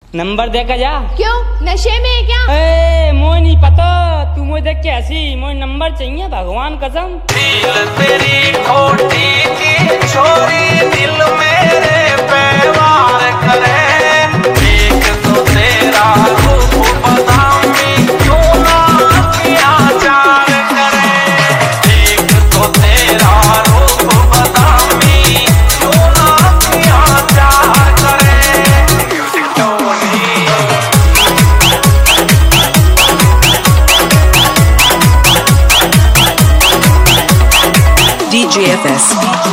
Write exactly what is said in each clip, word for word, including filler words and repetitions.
Number देकर जा। क्यों, नशे में है क्या? ए, मोय नहीं पता, तू मुझे देख के ऐसी, मोय नंबर चाहिए भगवान कसम। दिल तेरी खोटी की छोरी दिल मेरे पे वार करे, देख तो तेरा रूप बदामी क्यों ना किया चार करे, देख तो तेरा रूप बदामी क्यों ना किया चार करे। D J F S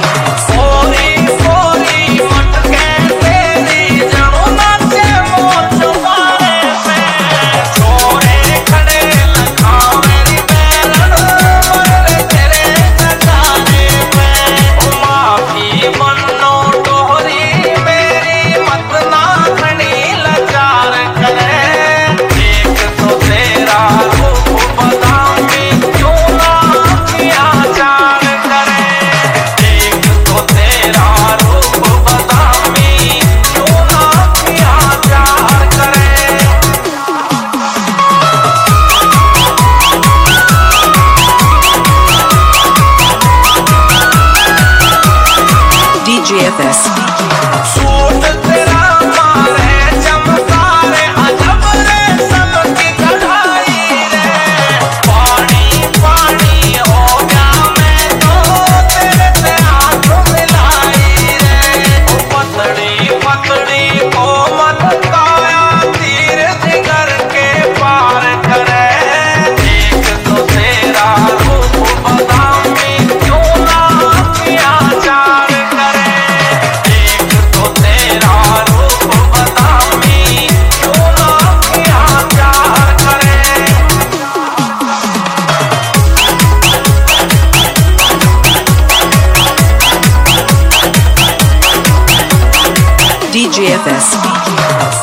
D J F S D J F S